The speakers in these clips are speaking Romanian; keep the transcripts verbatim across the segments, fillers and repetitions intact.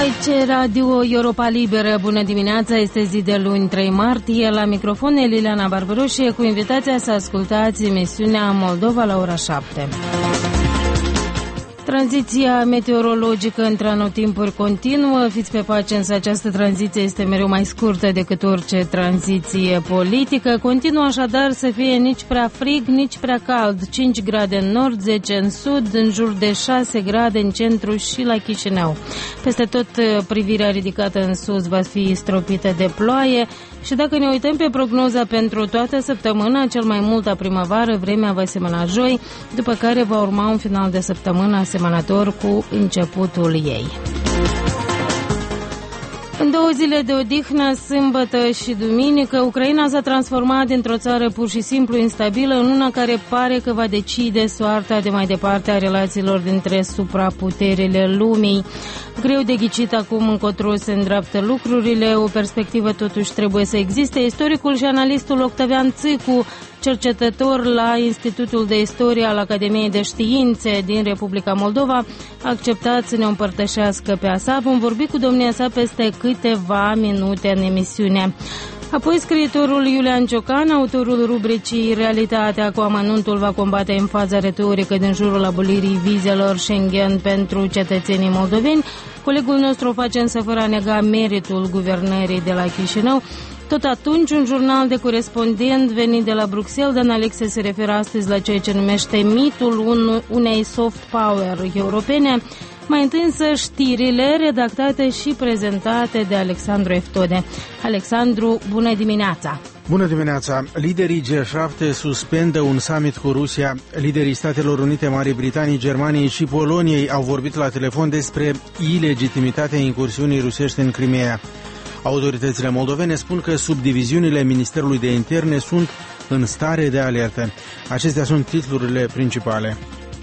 Aici Radio Europa Liberă, bună dimineața, este zi de luni trei martie, la microfon Liliana Barbaroșie cu invitația să ascultați emisiunea Moldova la ora șapte. Tranziția meteorologică între anotimpuri continuă, fiți pe pace, însă această tranziție este mereu mai scurtă decât orice tranziție politică. Continuă așadar să fie nici prea frig, nici prea cald, cinci grade în nord, zece în sud, în jur de șase grade în centru și la Chișinău. Peste tot privirea ridicată în sus va fi stropită de ploaie și dacă ne uităm pe prognoza pentru toată săptămâna, cel mai mult la primăvară, vremea va semăna joi, după care va urma un final de săptămână asemănător cu începutul ei. În două zile de odihnă, sâmbătă și duminică, Ucraina s-a transformat dintr-o țară pur și simplu instabilă în una care pare că va decide soarta de mai departe a relațiilor dintre supraputerile lumii. Greu de ghicit acum încotro se îndreaptă lucrurile, o perspectivă totuși trebuie să existe. Istoricul și analistul Octavian Țicu, cercetător la Institutul de Istorie al Academiei de Științe din Republica Moldova, a acceptat să ne împărtășească pe asta. Vom vorbi cu domnia sa peste câteva minute în emisiune. Apoi scriitorul Iulian Ciocan, autorul rubricii Realitatea cu amănuntul, va combate în faza retorică din jurul abolirii vizelor Schengen pentru cetățenii moldoveni. Colegul nostru o face însă fără a nega meritul guvernării de la Chișinău. Tot atunci, un jurnal de corespondent venit de la Bruxelles, Dan Alexe, se referă astăzi la ceea ce numește mitul unei soft power europene. Mai întâi însă știrile redactate și prezentate de Alexandru Eftode. Alexandru, bună dimineața! Bună dimineața! Liderii G șapte suspendă un summit cu Rusia. Liderii Statelor Unite, Marii Britanii, Germaniei și Poloniei au vorbit la telefon despre ilegitimitatea incursiunii rusești în Crimea. Autoritățile moldovene spun că subdiviziunile Ministerului de Interne sunt în stare de alertă. Acestea sunt titlurile principale.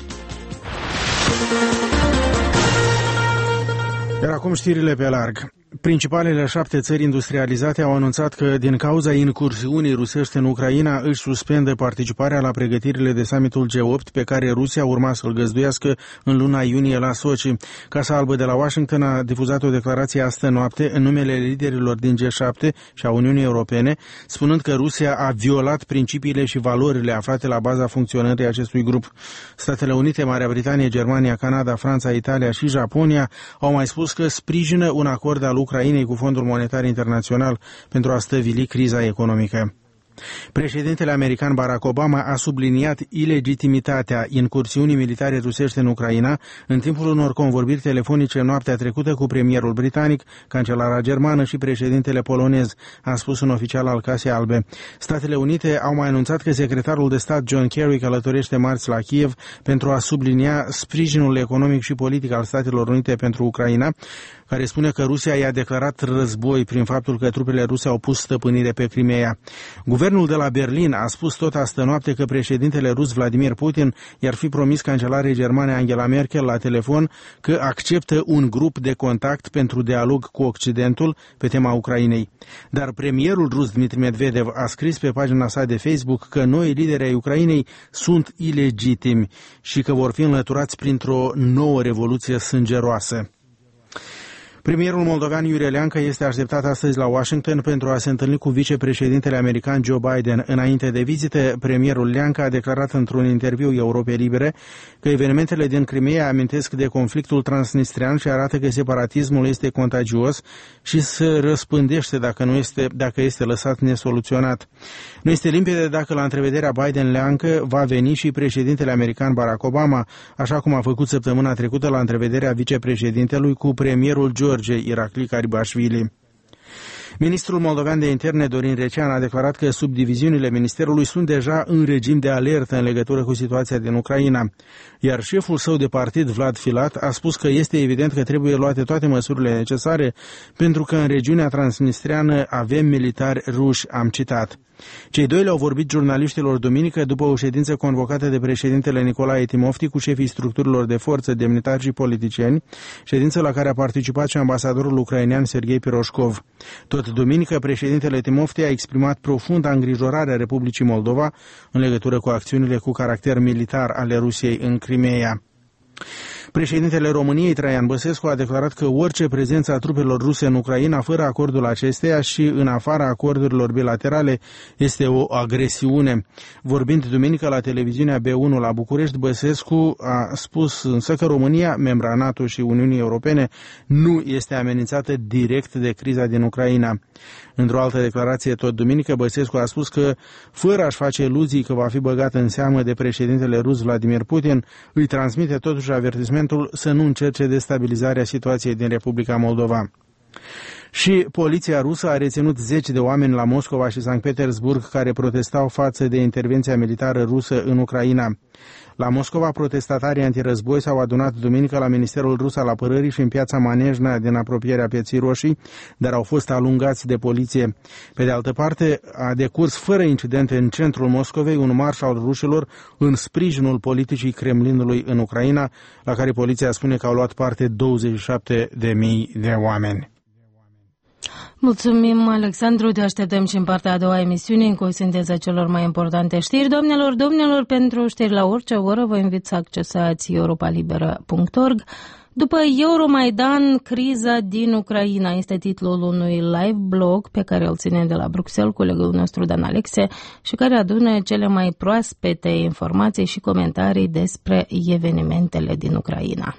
Iar acum știrile pe larg. Principalele șapte țări industrializate au anunțat că, din cauza incursiunii rusești în Ucraina, își suspendă participarea la pregătirile de summitul G opt pe care Rusia urma să-l găzduiască în luna iunie la Sochi. Casa Albă de la Washington a difuzat o declarație astă noapte în numele liderilor din G șapte și a Uniunii Europene, spunând că Rusia a violat principiile și valorile aflate la baza funcționării acestui grup. Statele Unite, Marea Britanie, Germania, Canada, Franța, Italia și Japonia au mai spus că sprijină un acord al Ucrainei cu Fondul Monetar Internațional pentru a stăvili criza economică. Președintele american Barack Obama a subliniat ilegitimitatea incursiunii militare rusești în Ucraina în timpul unor convorbiri telefonice noaptea trecută cu premierul britanic, cancelara germană și președintele polonez, a spus un oficial al Casei Albe. Statele Unite au mai anunțat că secretarul de stat John Kerry călătorește marți la Kiev pentru a sublinia sprijinul economic și politic al Statelor Unite pentru Ucraina, care spune că Rusia i-a declarat război prin faptul că trupele ruse au pus stăpânire pe Crimea. Guvernul de la Berlin a spus tot astă noapte că președintele rus Vladimir Putin i-ar fi promis cancelarei germane Angela Merkel la telefon că acceptă un grup de contact pentru dialog cu Occidentul pe tema Ucrainei. Dar premierul rus Dmitri Medvedev a scris pe pagina sa de Facebook că noi lideri ai Ucrainei sunt ilegitimi și că vor fi înlăturați printr-o nouă revoluție sângeroasă. Premierul moldovean Iurie Leancă este așteptat astăzi la Washington pentru a se întâlni cu vicepreședintele american Joe Biden. Înainte de vizită, premierul Leancă a declarat într-un interviu Europei Libere că evenimentele din Crimea amintesc de conflictul transnistrian și arată că separatismul este contagios și se răspândește dacă, nu este, dacă este lăsat nesoluționat. Nu este limpede dacă la întrevederea Biden-Leancă va veni și președintele american Barack Obama, așa cum a făcut săptămâna trecută la întrevederea vicepreședintelui cu premierul George Irakli Karibașvili. Ministrul moldovean de interne Dorin Recean a declarat că subdiviziunile ministerului sunt deja în regim de alertă în legătură cu situația din Ucraina, iar șeful său de partid, Vlad Filat, a spus că este evident că trebuie luate toate măsurile necesare pentru că în regiunea transnistriană avem militari ruși, am citat. Cei doi le-au vorbit jurnaliștilor duminică după o ședință convocată de președintele Nicolae Timofti cu șefii structurilor de forță, demnitari și politicieni, ședință la care a participat și ambasadorul ucrainean Serghei Piroșkov. Tot duminică, președintele Timofti a exprimat profunda îngrijorare a Republicii Moldova în legătură cu acțiunile cu caracter militar ale Rusiei în Crimea. Președintele României, Traian Băsescu, a declarat că orice prezență a trupelor ruse în Ucraina, fără acordul acesteia și în afara acordurilor bilaterale, este o agresiune. Vorbind duminică la televiziunea B unu la București, Băsescu a spus însă că România, membra NATO și Uniunii Europene, nu este amenințată direct de criza din Ucraina. Într-o altă declarație tot duminică, Băsescu a spus că, fără a-și face iluzii că va fi băgat în seamă de președintele rus Vladimir Putin, îi transmite totuși avertismentul să nu încerce destabilizarea situației din Republica Moldova. Și poliția rusă a reținut zeci de oameni la Moscova și Sankt Petersburg care protestau față de intervenția militară rusă în Ucraina. La Moscova, protestatarii antirăzboi s-au adunat duminică la Ministerul Rus al Apărării și în piața Manejna din apropierea Pieții Roșii, dar au fost alungați de poliție. Pe de altă parte, a decurs fără incidente în centrul Moscovei un marș al rușilor în sprijinul politicii Kremlinului în Ucraina, la care poliția spune că au luat parte douăzeci și șapte de mii de oameni. Mulțumim, Alexandru, te așteptăm și în partea a doua emisiune cu o sinteză celor mai importante știri. Doamnelor, domnilor, pentru știri la orice oră vă invit să accesați europa liberă punct org. După Euromaidan, criza din Ucraina este titlul unui live blog pe care îl ține de la Bruxelles colegul nostru Dan Alexe și care adună cele mai proaspete informații și comentarii despre evenimentele din Ucraina.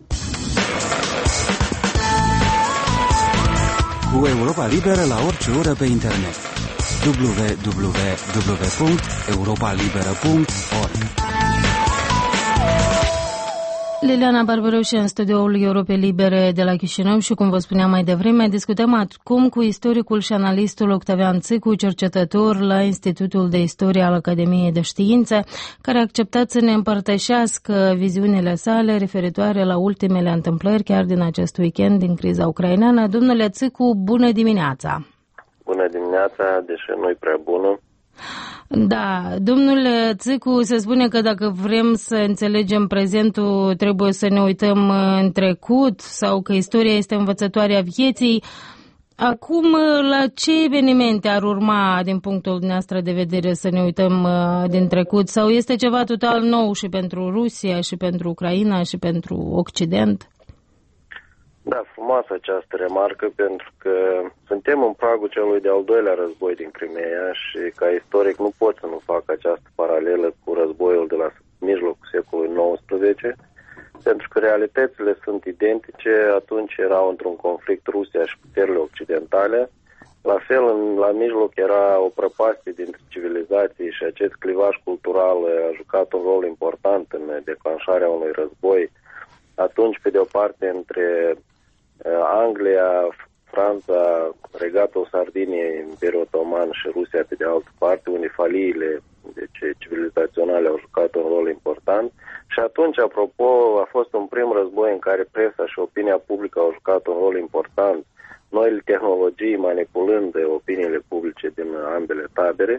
Cu Europa Liberă la orice oră pe internet. w w w punct europa liberă punct org. Liliana Barbarău și în studioul Europei Libere de la Chișinău și, cum vă spuneam mai devreme, discutăm acum cu istoricul și analistul Octavian Țicu, cercetător la Institutul de Istorie al Academiei de Științe, care a acceptat să ne împărtășească viziunile sale referitoare la ultimele întâmplări chiar din acest weekend din criza ucraineană. Domnule Țicu, bună dimineața! Bună dimineața, deși nu-i prea bună. Da, domnule Țicu, se spune că dacă vrem să înțelegem prezentul, trebuie să ne uităm în trecut sau că istoria este învățătoarea vieții. Acum, la ce evenimente ar urma, din punctul dumneavoastră de vedere, să ne uităm din trecut? Sau este ceva total nou și pentru Rusia, și pentru Ucraina, și pentru Occident? Da, frumoasă această remarcă, pentru că suntem în pragul celui de-al doilea război din Crimea și ca istoric nu pot să nu fac această paralelă cu războiul de la mijlocul secolului nouăsprezece, pentru că realitățile sunt identice. Atunci erau într-un conflict Rusia și puterile occidentale. La fel, în, la mijloc era o prăpastie dintre civilizații și acest clivaj cultural a jucat un rol important în declanșarea unui război. Atunci, pe de o parte, între Anglia, Franța, Regatul Sardiniei, Imperiul Otoman și Rusia pe de altă parte, unde faliile deci, civilizaționale au jucat un rol important. Și atunci, apropo, a fost un prim război în care presa și opinia publică au jucat un rol important, noile tehnologii manipulând opiniile publice din ambele tabere.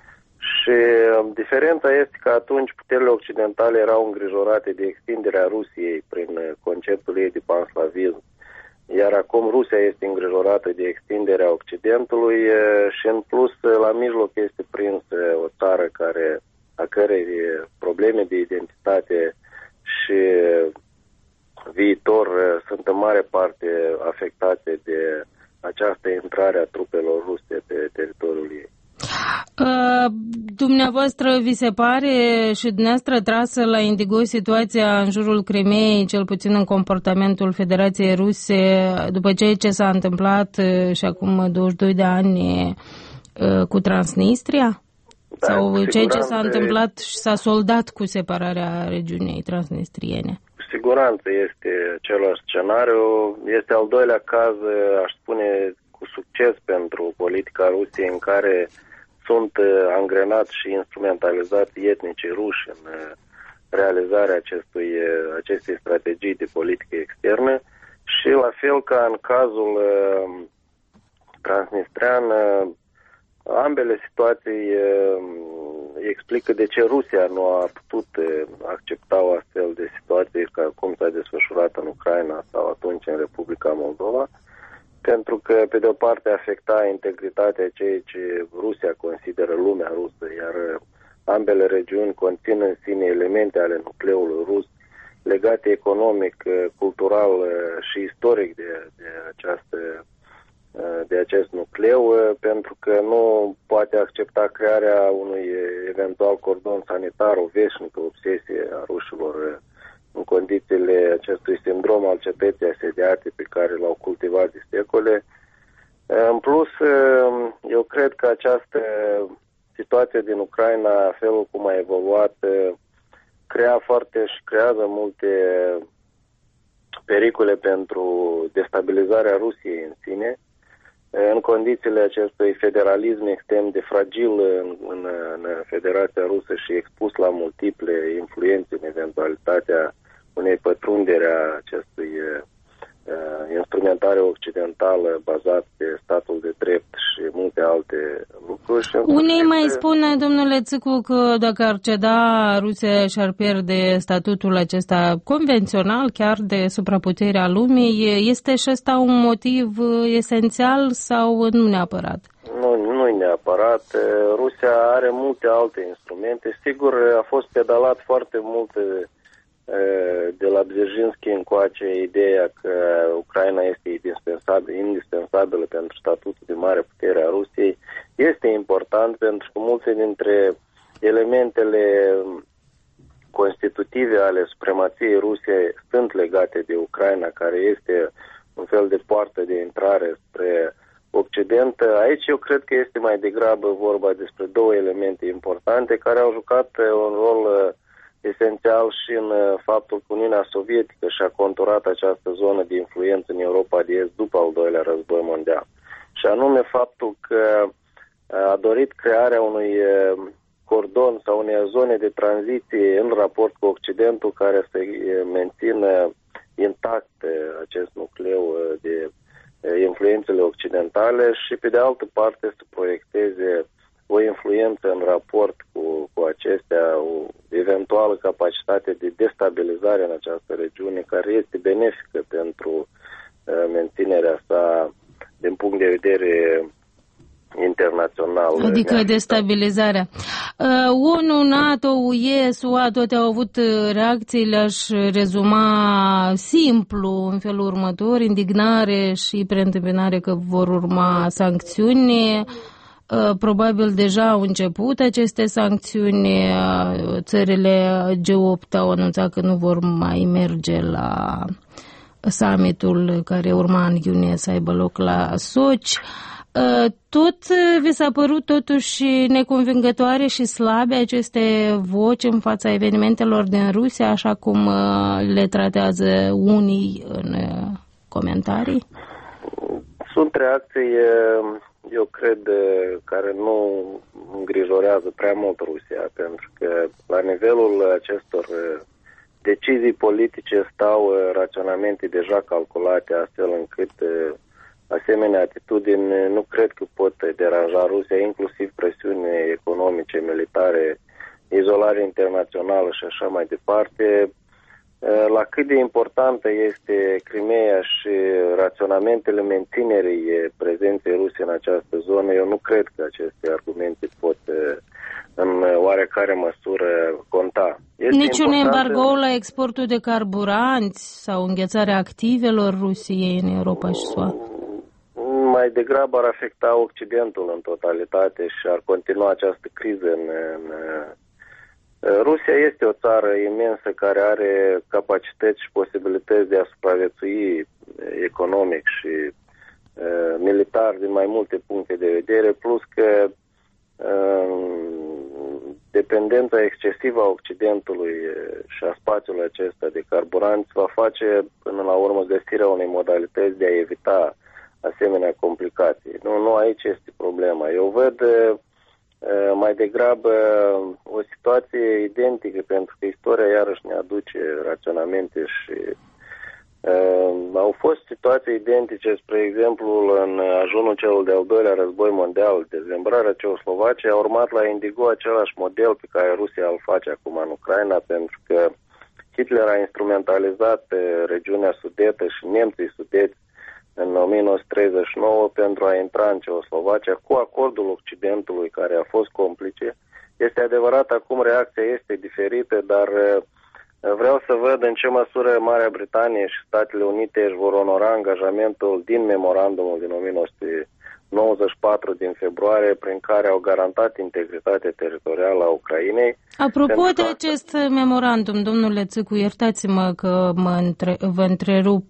Și diferența este că atunci puterile occidentale erau îngrijorate de extinderea Rusiei prin conceptul ei de panslavism, iar acum Rusia este îngrijorată de extinderea Occidentului și în plus la mijloc este prins o țară care, a cărei probleme de identitate și viitor sunt în mare parte afectate de această intrare a trupelor ruse pe teritoriul ei. Uh, dumneavoastră vi se pare și dumneavoastră trasă la indigo situația în jurul Crimeei, cel puțin în comportamentul Federației Ruse, după ceea ce s-a întâmplat uh, și acum douăzeci și doi de ani uh, cu Transnistria? Da, sau ceea ce s-a întâmplat și s-a soldat cu separarea regiunii transnistriene? Cu siguranță este același scenariu. Este al doilea caz, aș spune, cu succes pentru politica Rusiei, în care sunt angrenați și instrumentalizați etnicii ruși în realizarea acestui, acestei strategii de politică externă și la fel ca în cazul transnistrean, ambele situații explică de ce Rusia nu a putut accepta o astfel de situație ca cum s-a desfășurat în Ucraina sau atunci în Republica Moldova, pentru că, pe de o parte, afecta integritatea ceea ce Rusia consideră lumea rusă, iar ambele regiuni conțin în sine elemente ale nucleului rus, legate economic, cultural și istoric de, de, această, de acest nucleu, pentru că nu poate accepta crearea unui eventual cordon sanitar, o veșnică obsesie a rușilor în condițiile acestui sindrom al cetății asediate pe care l-au cultivat de secole. În plus, eu cred că această situație din Ucraina, felul cum a evoluat, crea foarte și creează multe pericole pentru destabilizarea Rusiei în sine, în condițiile acestui federalism extrem de fragil în, în, în Federația Rusă și expus la multiple influențe în eventualitatea unei pătrunderi a acestui uh, instrumentare occidentală bazat pe statul de drept și multe alte lucruri. Unii mai spune, domnule Țâcu, că dacă ar ceda, Rusia și-ar pierde statutul acesta convențional, chiar de supraputerea lumii. Este și ăsta un motiv esențial sau nu neapărat? Nu, nu neapărat. Rusia are multe alte instrumente. Sigur, a fost pedalat foarte multe de la Bzezhinski încoace ideea că Ucraina este indispensabilă, indispensabilă pentru statutul de mare putere a Rusiei. Este important pentru că multe dintre elementele constitutive ale supremației Rusiei sunt legate de Ucraina, care este un fel de poartă de intrare spre Occident. Aici eu cred că este mai degrabă vorba despre două elemente importante care au jucat un rol esențial și în faptul că Uniunea Sovietică și-a conturat această zonă de influență în Europa de Est după al doilea război mondial. Și anume faptul că a dorit crearea unui cordon sau unei zone de tranziție în raport cu Occidentul care să mențină intact acest nucleu de influențele occidentale și pe de altă parte să proiecteze o influență în raport cu, cu acestea, o eventuală capacitate de destabilizare în această regiune, care este benefică pentru uh, menținerea sa din punct de vedere internațional. Adică destabilizarea. Uh, ONU, NATO, U E, S U A, toate au avut reacții, le-aș rezuma simplu în felul următor, indignare și preîntâmpinare că vor urma sancțiuni. Probabil deja au început aceste sancțiuni. Țările G opt au anunțat că nu vor mai merge la summitul care urma în iunie să aibă loc la Sochi. Tot vi s-a părut totuși neconvingătoare și slabe aceste voci în fața evenimentelor din Rusia, așa cum le tratează unii în comentarii? Sunt reacții, eu cred, care nu îngrijorează prea mult Rusia, pentru că la nivelul acestor decizii politice stau raționamente deja calculate, astfel încât asemenea atitudini nu cred că pot deranja Rusia, inclusiv presiuni economice, militare, izolare internațională și așa mai departe. La cât de importantă este Crimeea și raționamentele menținerii prezenței Rusiei în această zonă, eu nu cred că aceste argumente pot în oarecare măsură conta. Este Niciun important... embargo la exportul de carburanți sau înghețarea activelor Rusiei în Europa și S U A? Mai degrabă ar afecta Occidentul în totalitate și ar continua această criză în, în Rusia este o țară imensă care are capacități și posibilități de a supraviețui economic și uh, militar din mai multe puncte de vedere, plus că uh, dependența excesivă a Occidentului și a spațiului acesta de carburanți va face până la urmă găsirea unei modalități de a evita asemenea complicații. Nu, nu aici este problema. Eu văd mai degrabă o situație identică, pentru că istoria iarăși ne aduce raționamente și uh, au fost situații identice, spre exemplu, în ajunul celul de-al doilea război mondial, dezmembrarea Ceoslovaciei a urmat la indigo același model pe care Rusia îl face acum în Ucraina, pentru că Hitler a instrumentalizat regiunea sudetă și nemții sudeți în o mie nouă sute treizeci și nouă pentru a intra în Ceoslovacia cu acordul Occidentului care a fost complice. Este adevărat, acum reacția este diferită, dar Vreau să văd în ce măsură Marea Britanie și Statele Unite își vor onora angajamentul din memorandumul din o mie nouă sute nouăzeci și patru din februarie, prin care au garantat integritatea teritorială a Ucrainei. Apropo de acest memorandum, domnule Țicu, iertați-mă că mă între, vă întrerup.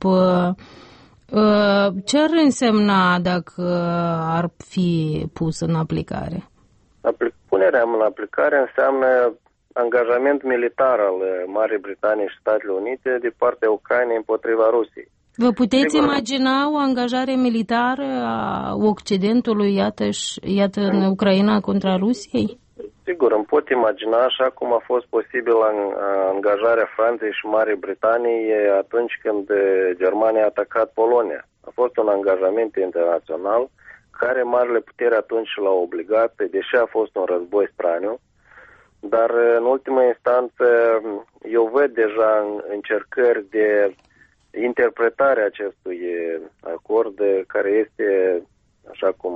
Ce ar însemna dacă ar fi pus în aplicare? Punerea în aplicare înseamnă angajament militar al Marii Britanii și Statele Unite de partea Ucrainei împotriva Rusiei. Vă puteți Sigur. imagina o angajare militară a Occidentului, iată, iată în Ucraina contra Rusiei? Sigur, îmi pot imagina, așa cum a fost posibil angajarea Franței și Marii Britanii atunci când Germania a atacat Polonia. A fost un angajament internațional care marile puteri atunci l-au obligat, deși a fost un război straniu, dar în ultimă instanță eu văd deja încercări de interpretare a acestui acord, care este, așa cum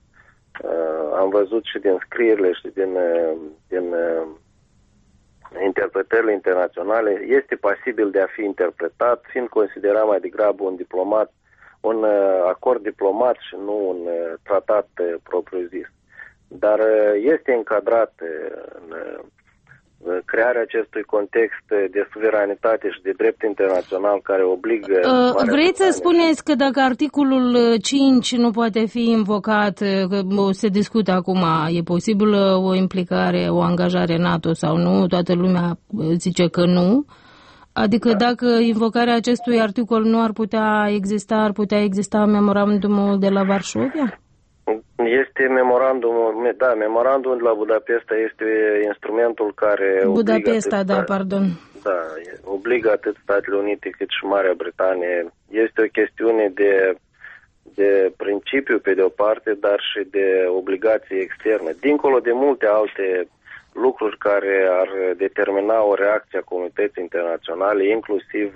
uh, am văzut și din scrierile și din, din uh, interpretările internaționale, este pasibil de a fi interpretat, fiind considerat mai degrabă un diplomat, un uh, acord diplomat și nu un uh, tratat uh, propriu-zis. Dar uh, este încadrat uh, în uh, crearea acestui context de suveranitate și de drept internațional care obligă... Uh, vreți să spuneți că dacă articolul cinci nu poate fi invocat, că se discută acum, e posibilă o implicare, o angajare NATO sau nu? Toată lumea zice că nu. Adică da. Dacă invocarea acestui articol nu ar putea exista, ar putea exista memorandumul de la Varșovia? Este memorandumul, da, memorandumul de la Budapesta este instrumentul care Budapesta, obligă da, pardon. Da, obligă atât Statele Unite cât și Marea Britanie. Este o chestiune de, de principiu pe de o parte, dar și de obligație externă. Dincolo de multe alte lucruri care ar determina o reacție a comunității internaționale, inclusiv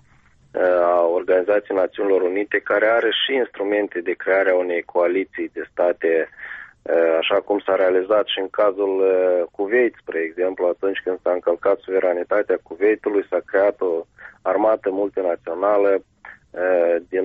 a Organizației Națiunilor Unite, care are și instrumente de creare a unei coaliții de state, așa cum s-a realizat și în cazul Kuwait, spre exemplu, atunci când s-a încălcat suveranitatea Kuwaitului, s-a creat o armată multinațională din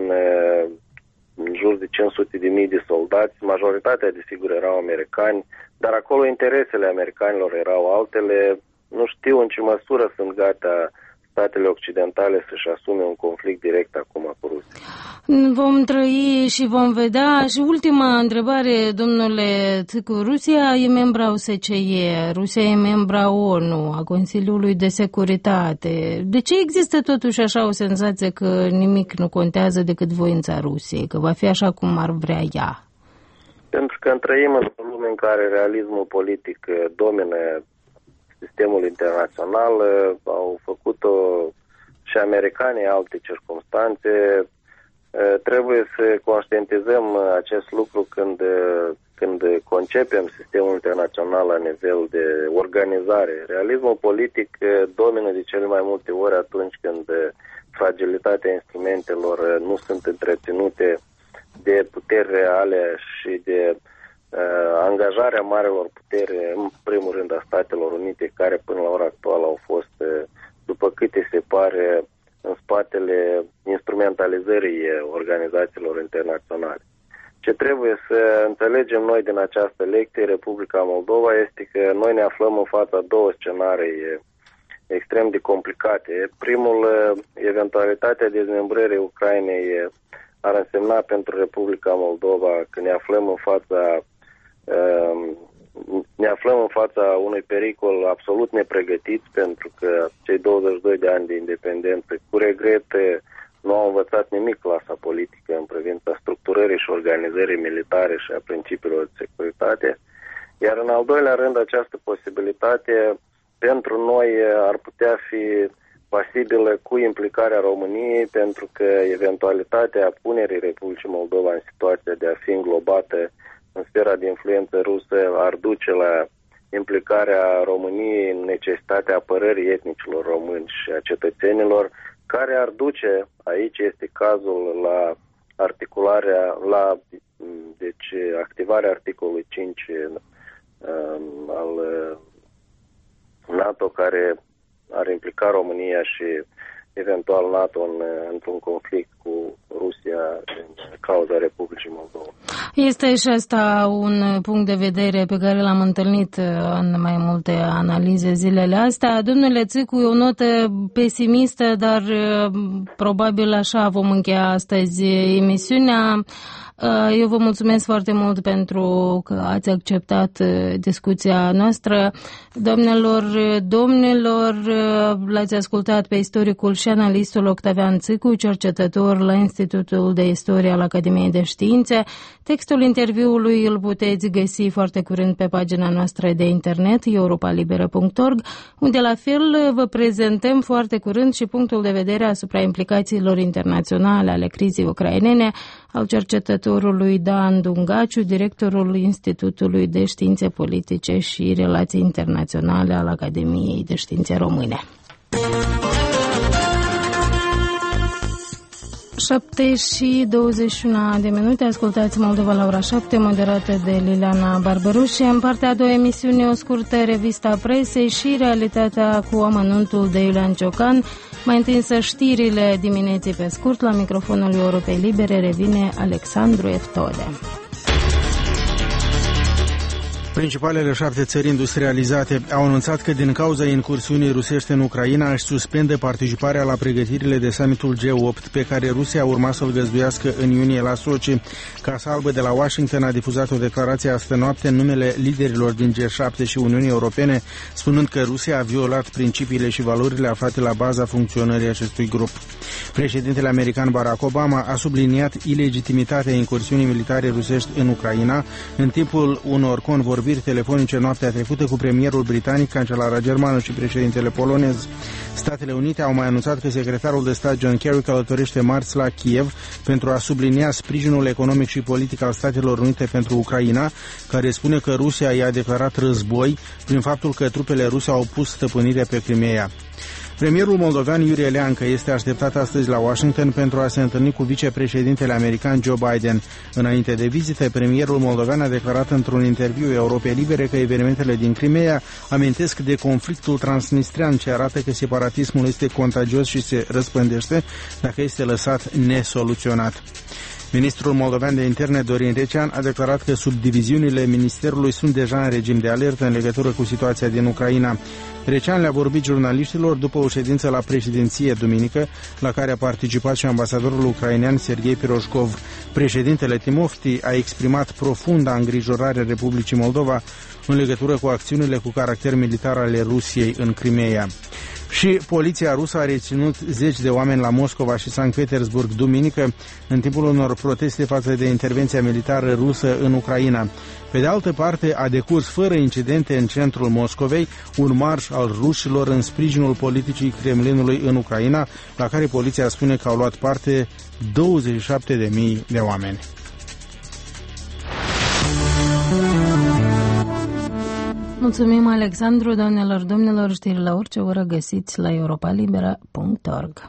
în jur de cinci sute de mii de soldați, majoritatea desigur erau americani, dar acolo interesele americanilor erau altele. Nu știu în ce măsură sunt gata statele occidentale să-și asume un conflict direct acum cu Rusia. Vom trăi și vom vedea. Și ultima întrebare, domnule Țicu, Rusia e membra O S C E, Rusia e membra O N U, a Consiliului de Securitate. De ce există totuși așa o senzație că nimic nu contează decât voința Rusiei, că va fi așa cum ar vrea ea? Pentru că trăim într-o lume în care realismul politic domină sistemul internațional, au făcut-o și americanii alte circumstanțe. Trebuie să conștientizăm acest lucru când, când concepem sistemul internațional la nivel de organizare. Realismul politic domină de cele mai multe ori atunci când fragilitatea instrumentelor nu sunt întreținute de puteri reale și de Uh, angajarea marelor puteri, în primul rând a Statelor Unite, care până la ora actuală au fost, uh, după câte se pare, în spatele instrumentalizării organizațiilor internaționale. Ce trebuie să înțelegem noi din această lecție, Republica Moldova, este că noi ne aflăm în fața două scenarii extrem de complicate. Primul, eventualitatea dezmembrării Ucrainei ar însemna pentru Republica Moldova că ne aflăm în fața ne aflăm în fața unui pericol absolut nepregătit, pentru că cei douăzeci și doi de ani de independență, cu regret, nu au învățat nimic clasa politică în privința structurării și organizării militare și a principiilor de securitate. Iar în al doilea rând, această posibilitate pentru noi ar putea fi pasibilă cu implicarea României, pentru că eventualitatea punerii Republicii Moldova în situația de a fi înglobată în sfera de influență rusă ar duce la implicarea României în necesitatea apărării etnicilor români și a cetățenilor, care ar duce, aici este cazul, la articularea, la deci, activarea articolului cinci um, al NATO, care ar implica România și eventual NATO în, într-un conflict cu Rusia în cauza Republicii Moldova. Este și asta un punct de vedere pe care l-am întâlnit în mai multe analize zilele astea. Domnule Țicu, e o notă pesimistă, dar probabil așa vom încheia astăzi emisiunea. Eu vă mulțumesc foarte mult pentru că ați acceptat discuția noastră. Doamnelor, domnilor, l-ați ascultat pe istoricul și analistul Octavian Țicu, cercetător la Institutul de Istorie al Academiei de Științe. Textul interviului îl puteți găsi foarte curând pe pagina noastră de internet, europa liberă punct org, unde la fel vă prezentăm foarte curând și punctul de vedere asupra implicațiilor internaționale ale crizei ucrainene al cercetătorului Dan Dungaciu, directorul Institutului de Științe Politice și Relații Internaționale al Academiei de Științe Române. șapte și douăzeci și unu de minute, ascultați Moldova la ora șapte, moderată de Liliana Barbaruș. În partea a doua emisiune, o scurtă revista presei și realitatea cu amănuntul de Iulian Ciocan. Mai întâi însă știrile dimineții pe scurt, la microfonul Europei Libere revine Alexandru Eftode. Principalele șapte țări industrializate au anunțat că din cauza incursiunii rusești în Ucraina își suspendă participarea la pregătirile de summitul G opt pe care Rusia urma să-l găzduiască în iunie la Sochi. Casa Albă de la Washington a difuzat o declarație astă noapte în numele liderilor din G șapte și Uniunii Europene, spunând că Rusia a violat principiile și valorile aflate la baza funcționării acestui grup. Președintele american Barack Obama a subliniat ilegitimitatea incursiunii militare rusești în Ucraina în timpul unor convorbiri telefonice noaptea trecută cu premierul britanic, cancelara germană și președintele polonez. Statele Unite au mai anunțat că secretarul de stat John Kerry călătorește marți la Kiev pentru a sublinia sprijinul economic și politic al Statelor Unite pentru Ucraina, care spune că Rusia i-a declarat război prin faptul că trupele ruse au pus stăpânire pe Crimeea. Premierul moldovean Iurie Leancă este așteptat astăzi la Washington pentru a se întâlni cu vicepreședintele american Joe Biden. Înainte de vizită, premierul moldovean a declarat într-un interviu Europei Libere că evenimentele din Crimeea amintesc de conflictul transnistrian, ce arată că separatismul este contagios și se răspândește dacă este lăsat nesoluționat. Ministrul moldovean de interne Dorin Recean a declarat că subdiviziunile ministerului sunt deja în regim de alertă în legătură cu situația din Ucraina. Recean le-a vorbit jurnaliștilor după o ședință la președinție duminică, la care a participat și ambasadorul ucrainean Serghei Piroșkov. Președintele Timofti a exprimat profunda îngrijorare Republicii Moldova în legătură cu acțiunile cu caracter militar ale Rusiei în Crimeea. Și poliția rusă a reținut zeci de oameni la Moscova și Sankt Petersburg duminică în timpul unor proteste față de intervenția militară rusă în Ucraina. Pe de altă parte, a decurs fără incidente în centrul Moscovei un marș al rușilor în sprijinul politicii Kremlinului în Ucraina, la care poliția spune că au luat parte douăzeci și șapte de mii de oameni. Mulțumim, Alexandru. Doamnelor, domnilor, știri la orice oră găsiți la europa libera punct org.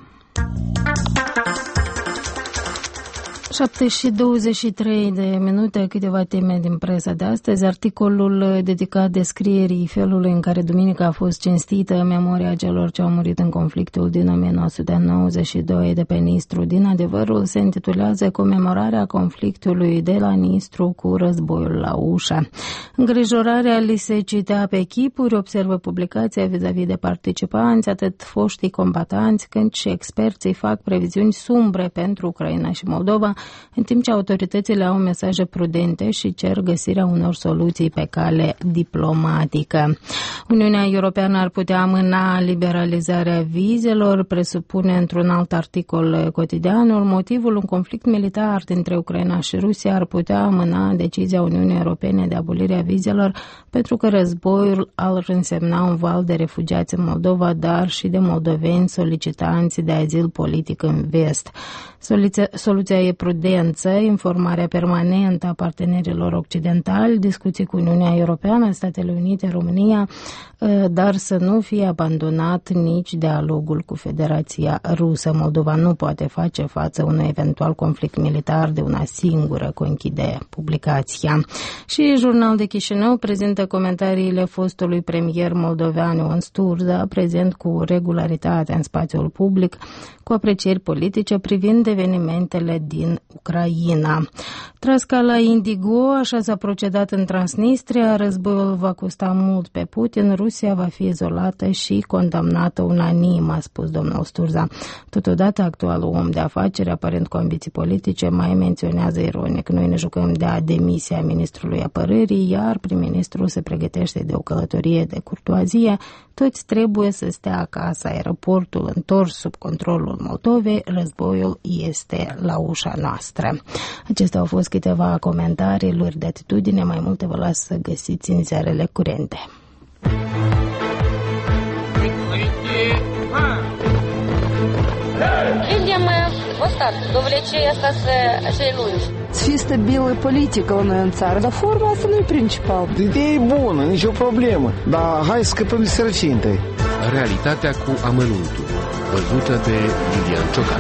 șapte și douăzeci și trei de minute, câteva teme din presa de astăzi. Articolul dedicat descrierii felului în care duminică a fost cinstită memoria celor ce au murit în conflictul din o mie nouă sute nouăzeci și doi de pe Nistru din Adevărul se intitulează Comemorarea conflictului de la Nistru cu războiul la ușă. Îngrijorarea li se citea pe chipuri, observă publicația vis-a-vis de participanți, atât foștii combatanți cât și experții fac previziuni sumbre pentru Ucraina și Moldova, în timp ce autoritățile au mesaje prudente și cer găsirea unor soluții pe cale diplomatică. Uniunea Europeană ar putea amâna liberalizarea vizelor, presupune într-un alt articol Cotidianul. Motivul, un conflict militar dintre Ucraina și Rusia ar putea amâna decizia Uniunii Europene de abolirea vizelor, pentru că războiul ar însemna un val de refugiați în Moldova, dar și de moldoveni solicitanți de azil politic în vest. Soluția, soluția e prudență, informarea permanentă a partenerilor occidentali, discuții cu Uniunea Europeană, Statele Unite, România, dar să nu fie abandonat nici dialogul cu Federația Rusă. Moldova nu poate face față unui eventual conflict militar de una singură, conchide publicația. Și Jurnal de Chișinău prezintă comentariile fostului premier moldovean Ion Sturza, prezent cu regularitate în spațiul public, cu aprecieri politice privind evenimentele din Ucraina. Tras ca la Indigo, așa s-a procedat în Transnistria, războiul va costa mult pe Putin, Rusia va fi izolată și condamnată unanim, a spus domnul Sturza. Totodată, actualul om de afaceri, aparent cu ambiții politice, mai menționează ironic: noi ne jucăm de a demisia ministrului apărării, iar prim-ministrul se pregătește de o călătorie de curtoazie. Toți trebuie să stea acasă, aeroportul întors sub controlul Moldovei, războiul este la ușa noastră. Acestea au fost câteva comentarii lor de atitudine, mai multe vă las să găsiți în ziarele curente. Видим вот так, до влечения цей lungi. Să fie stabilă politică la noi în țară, dar forma asta nu e principal. Ideea e bună, nicio problemă, dar hai să scăpăm de sărăcie întâi. Realitatea cu amănuntul, văzută de Lilian Ciocan.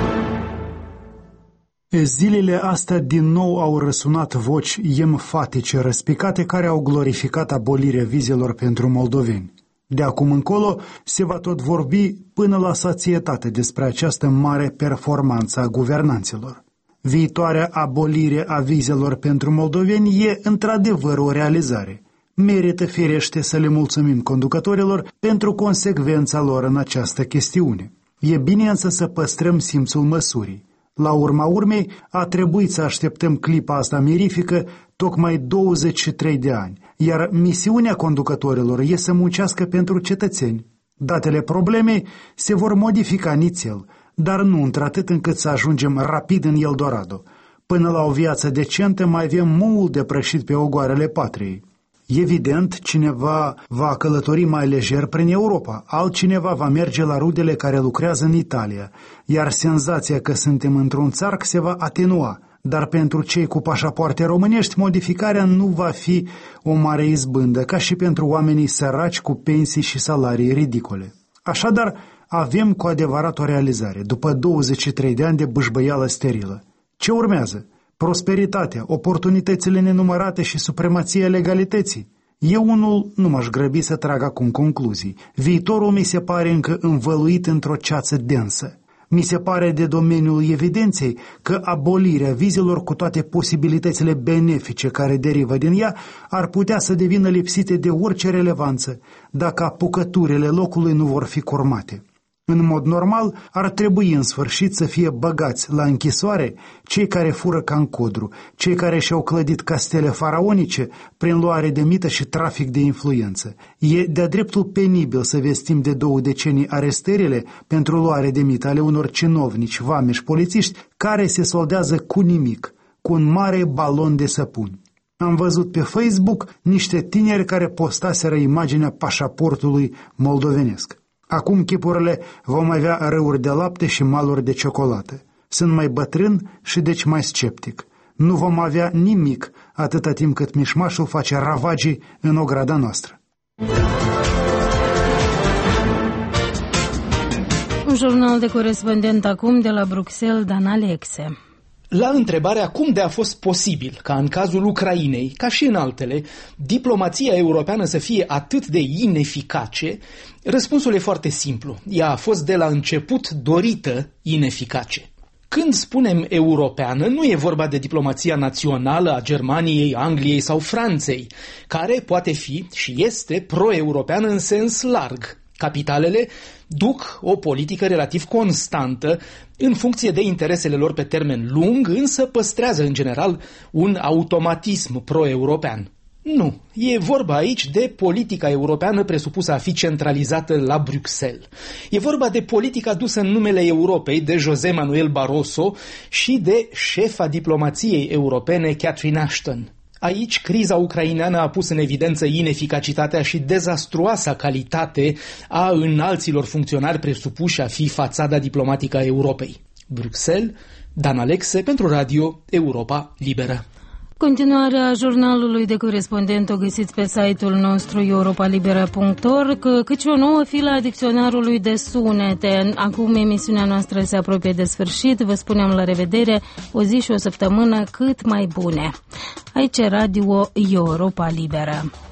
Zilele astea din nou au răsunat voci emfatice răspicate care au glorificat abolirea vizelor pentru moldoveni. De acum încolo se va tot vorbi până la sațietate despre această mare performanță a guvernanților. Viitoarea abolire a vizelor pentru moldoveni e într-adevăr o realizare. Merită firește să le mulțumim conducătorilor pentru consecvența lor în această chestiune. E bine însă să păstrăm simțul măsurii. La urma urmei, a trebuit să așteptăm clipa asta mirifică tocmai douăzeci și trei de ani, iar misiunea conducătorilor e să muncească pentru cetățeni. Datele problemei se vor modifica nițel, dar nu într-atât încât să ajungem rapid în Eldorado. Până la o viață decentă mai avem mult de prășit pe ogoarele patriei. Evident, cineva va călători mai lejer prin Europa, altcineva va merge la rudele care lucrează în Italia, iar senzația că suntem într-un țarc se va atenua, dar pentru cei cu pașapoarte românești modificarea nu va fi o mare izbândă, ca și pentru oamenii săraci cu pensii și salarii ridicole. Așadar, avem cu adevărat o realizare, după douăzeci și trei de ani de bâșbăială sterilă. Ce urmează? Prosperitatea, oportunitățile nenumărate și supremația legalității. Eu unul nu m-aș grăbi să trag acum concluzii. Viitorul mi se pare încă învăluit într-o ceață densă. Mi se pare de domeniul evidenței că abolirea vizelor cu toate posibilitățile benefice care derivă din ea ar putea să devină lipsite de orice relevanță dacă apucăturile locului nu vor fi curmate. În mod normal, ar trebui în sfârșit să fie băgați la închisoare cei care fură ca în codru, cei care și-au clădit castele faraonice prin luare de mită și trafic de influență. E de-a dreptul penibil să vestim de două decenii arestările pentru luare de mită ale unor cinovnici, vameși, polițiști care se soldează cu nimic, cu un mare balon de săpuni. Am văzut pe Facebook niște tineri care postaseră imaginea pașaportului moldovenesc. Acum chipurile vom avea râuri de lapte și maluri de ciocolată. Sunt mai bătrân și deci mai sceptic. Nu vom avea nimic atâta timp cât mișmașul face ravagii în ograda noastră. Un jurnal de corespondent acum de la Bruxelles, Dan Alexe. La întrebarea cum de a fost posibil ca în cazul Ucrainei, ca și în altele, diplomația europeană să fie atât de ineficace, răspunsul e foarte simplu. Ea a fost de la început dorită ineficace. Când spunem europeană, nu e vorba de diplomația națională a Germaniei, Angliei sau Franței, care poate fi și este pro-europeană în sens larg. Capitalele duc o politică relativ constantă în funcție de interesele lor pe termen lung, însă păstrează în general un automatism pro-european. Nu, e vorba aici de politica europeană presupusă a fi centralizată la Bruxelles. E vorba de politica dusă în numele Europei de José Manuel Barroso și de șefa diplomației europene Catherine Ashton. Aici, criza ucraineană a pus în evidență ineficacitatea și dezastruoasa calitate a înalților funcționari presupuși a fi fațada diplomatică a Europei. Bruxelles Dan Alexe pentru Radio Europa Liberă. Continuarea jurnalului de corespondent o găsiți pe site-ul nostru europa libera punct org, cât și o nouă filă a dicționarului de sunete. Acum emisiunea noastră se apropie de sfârșit, vă spunem la revedere, o zi și o săptămână cât mai bune. Aici Radio Europa Liberă.